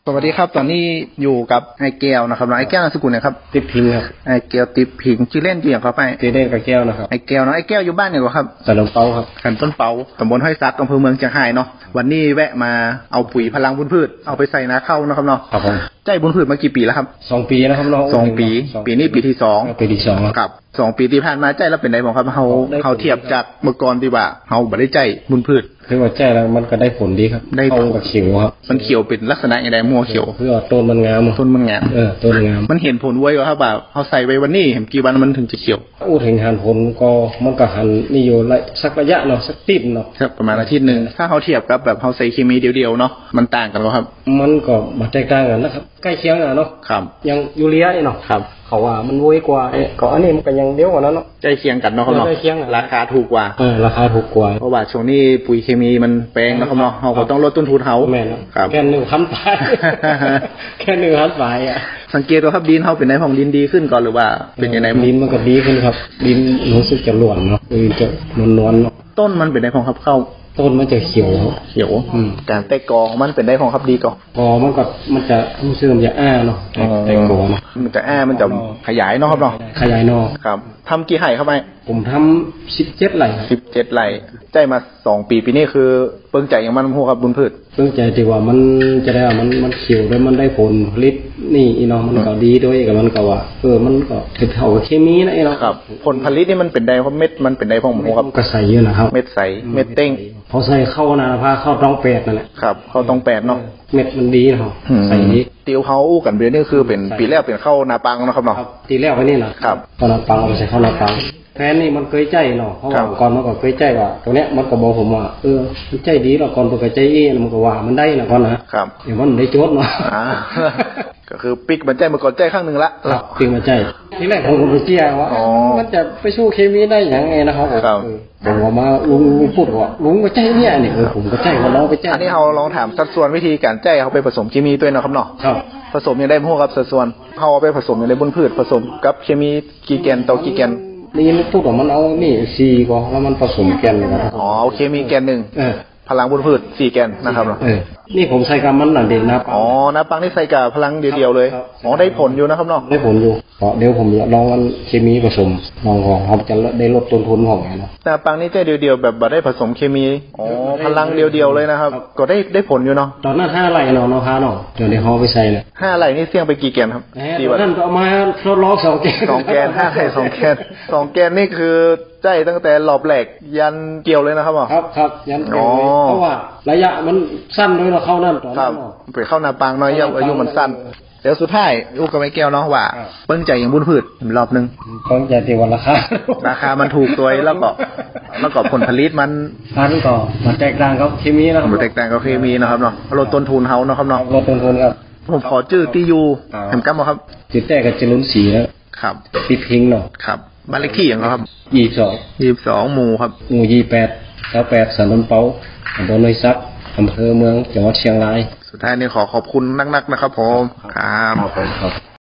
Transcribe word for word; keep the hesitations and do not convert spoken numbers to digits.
สวัสดีครับตอนนี้อยู่กับไอ้แก้วนะครับน้องไอ้แก้วนามสกุลนะครับติดพิงครับไอ้แก้วติดผิงชื่อเล่นชื่ออย่างครับไปชื่อเล่นกับแก้วนะครับไอ้แก้วเนาะไอ้แก้วอยู่บ้านเนี่ยครับสันต้นเปาครับสันต้นเปาตำบลห้อยซักอำเภอเมืองเชียงรายเนาะวันนี้แวะมาเอาปุ๋ยพลังบุญพืชเอาไปใส่นาข้าวนะครับเนาะครับผมใจบุญพืชมากี่ปีแล้วครับสองปีนะครับน้องสองปีปีนี้ปีที่สองปีที่สองครับสองปีที่ผ่านมาใจแล้วเป็นไงบ้างครับเขาเขาเทียบจากเมื่อก่อนดีว่าเขาบ่ได้ใจบุญพืชคือว่าใจแล้วมันก็ได้ผลดีครับได้ผลกับเขียวครับมันเขียวเป็นลักษณะอย่างไรมัวเขียวคือว่าต้นมันงามต้นมันงามเออต้นงามมันเห็นผลไว้ว่าครับว่าเขาใส่ไว้วันนี้เห็นกี่วันมันถึงจะเขียวอู้ถึงหันผลก็มันก็หันนี่อยู่สักระยะเนาะสักติดเนาะประมาณอาทิตย์หนึ่งถ้าเขาเทียบกับแบบเขาใส่เคมีเดียวๆเนาะมันต่างกันครับมันก็มาแตกต่างกันนะครับใกล้เคียงกันเนาะครับยังยูเรียเนาะครับเขาว่ามันรวยกว่าก็อันนี้มันก็ยังเดียวกว่านั้นเนาะใกล้เคียงกันเนาะครับเนาะราคาถูกกว่าเออราคาถูกกว่าเพราะว่าช่วงนี้ปุ๋ยเคมีมันแพงนะครับเนาะเขาก็ต้องลดต้นทุนเขาแม่ครับแค่หนึ่งพันบาทแค่หนึ่งพันบาทอ่ะสังเกตว่าครับดินเขาเป็นไงของดินดีขึ้นก่อนหรือว่าเป็นยังไงดินมันก็ดีขึ้นครับดินรู้สึกจะหลวนเนาะดินจะนวลๆเนาะต้นมันเป็นไงของครับเข้าต้นมันจะเขียวเขียวการแตกกอมันเป็นได้ของครับดีก่อนกอมันก็มันจะรู้สึกมันจะอ้าเนาะแตกกอเนาะมันจะอ้ามันจะขยายเนาะครับเนาะขยายเนาะครับทำกี่ไร่เข้าไปผมทำสิบเจ็ดไร่สิบเจ็ดไร่ใจมาสองปีปีนี้คือเพิ่งใจอย่างมันหัวครับบุญพืชเพิ่งใจที่ว่ามันจะได้ว่ามันมันเขียวด้วยมันได้ผลผลิตนี่อีน้องมันก็ดีด้วยกับมันก็ว่าเออมันก็คือเท่ากับเคมีนะไอ้เนาะครับผลผลิตนี่มันเป็นได้เพราะเม็ดมันเป็นได้เพราะหัวครับก็ใส่เยอะนะครับเม็ดใสเม็ดเต้งพอใส่เข้านาพาเข้าต้องแปดนั่นแหละครับเข้าต้องแปดเนาะเม็ดมันดีเนาะใส่ดีติวเขาอู้กันเบียนี่คือเป็นปีแรกเป็นเข้านาปังนะครับเนาะปีแรกไว้นี่นะครับตอนนาปังเราใส่เข้านาปังแฟนนี่มันเคยใจเนาะเพราะว่าก่อนมันก็เคยใจว่าตรงเนี้ยมันก็บอกผมว่าเออมันใจดีแล้วก่อนมันก็ใจเอ้มันก็ว่ามันได้นะก่อนนะครับเดี๋ยวมันได้โจทย์เนาะก็คือปิกมันใจมาก่อนใจข้างหนึ่งละปิกมันใจที่แรกผมก็ไปเจียว่ามันจะไปสู้เคมีได้อย่างไงนะครับผมบอกมาลุงลุงพูดว่าลุงก็ใจเนี่ยนี่เออผมก็ใจว่าน้องไปใจอันนี้เราลองถามสัดส่วนวิธีการใจเขาไปผสมเคมีด้วยนะครับเนาะครับผสมยังได้พวกครับสัดส่วนเขาเอาไปผสมยังได้บนพืชผสมกับเคมีกี่แกนต่อกี่แกนนี่มันพูดว่ามันเอานี่สี่กว่าแล้วมันผสมแกนกันอ๋อโอเคมีแกนหนึ่งพลังบนพืชสี่แกนนะครับเออนี่ผมใส่กับมันหนังเด่นนะอ๋อน้ำปังนี่ใส่กับพลังเดียวๆเลยอ๋อได้ผลอยู่นะครับเนาะได้ผลอยู่เดี๋ยวผมลองมันเคมีผสมลองของเขาจะได้ลดต้นทุนของไงนะน้ำปังนี่แค่เดียวๆแบบบ่ได้ผสมเคมีอ๋อพลังเดียวๆเลยนะครับก็ได้ได้ผลอยู่เนาะตอนนั้นห้าไร่เนาะเนาะพาเนาะเดี๋ยวในห่อไปใส่เลยห้าไร่นี่เสี่ยงไปกี่แกนครับที่ว่านั่นก็มาทดลองสองแกนสองแกนห้าไร่สองแกนสองแกนนี่คือใจตั้งแต่หลอบแหลกยันเกี่ยวเลยนะครับครับครับยันเกี่ยวเลยเพราะว่าระยะมันสั้นด้วยเราเข้านั่นตอนนั้นไปเข้านาปังน้อยอายุมันสั้นเดี๋ยวสุดท้ายลูกกับไอ้แก้วเนาะว่าเปิ้งใจอย่างบุญพืชรอบนึงเปิ้งใจที่ว่าราคาราคามันถูกตัวแล้วก็แล้วก็ผลผลิตมันมันก็มันแตกต่างกับเคมีนะครับมันแตกต่างกับเคมีนะครับเนาะลดต้นทุนเฮาเนาะครับเนาะลดต้นทุนครับผมขอชื่อที่อยู่เห็นกันบ่ครับชื่อแต่กับจรุนศรีแล้วครับติดพิงเนาะครับบ้านเลขที่อย่างครับยี่สิบสองยี่สิบสองหมู่ครับหมู่ยี่สิบแปดเก้าแปดสันต้นเปาอำเภอหนองซับอำเภอเมืองจังหวัดเชียงรายสุดท้ายนี้ขอขอบคุณนักๆนะครับผมครับ